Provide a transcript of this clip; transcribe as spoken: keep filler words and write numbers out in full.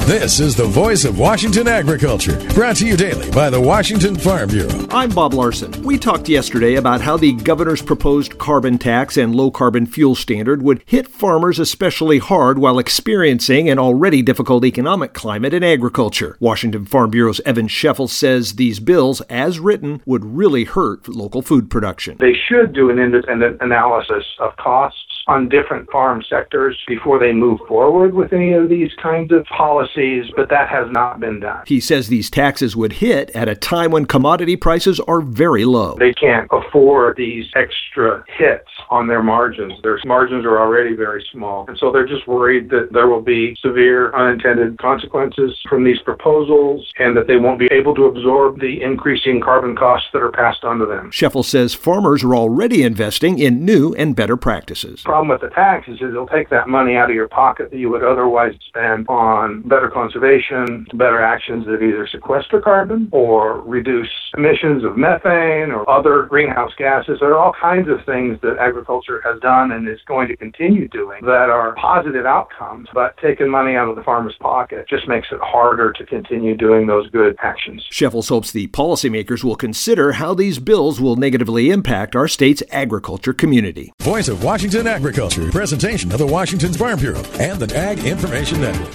This is the voice of Washington agriculture, brought to you daily by the Washington Farm Bureau. I'm Bob Larson. We talked yesterday about how the governor's proposed carbon tax and low-carbon fuel standard would hit farmers especially hard while experiencing an already difficult economic climate in agriculture. Washington Farm Bureau's Evan Scheffel says these bills, as written, would really hurt local food production. They should do an independent analysis of costs on different farm sectors before they move forward with any of these kinds of policies, but that has not been done. He says these taxes would hit at a time when commodity prices are very low. They can't afford these extra hits on their margins. Their margins are already very small, and so they're just worried that there will be severe unintended consequences from these proposals and that they won't be able to absorb the increasing carbon costs that are passed on to them. Scheffel says farmers are already investing in new and better practices. The problem with the tax is that it'll take that money out of your pocket that you would otherwise spend on better conservation, better actions that either sequester carbon or reduce emissions of methane or other greenhouse gases. There are all kinds of things that agriculture has done and is going to continue doing that are positive outcomes, but taking money out of the farmer's pocket just makes it harder to continue doing those good actions. Scheffel hopes the policymakers will consider how these bills will negatively impact our state's agriculture community. Voice of Washington Agriculture, presentation of the Washington Farm Bureau and the Ag Information Network.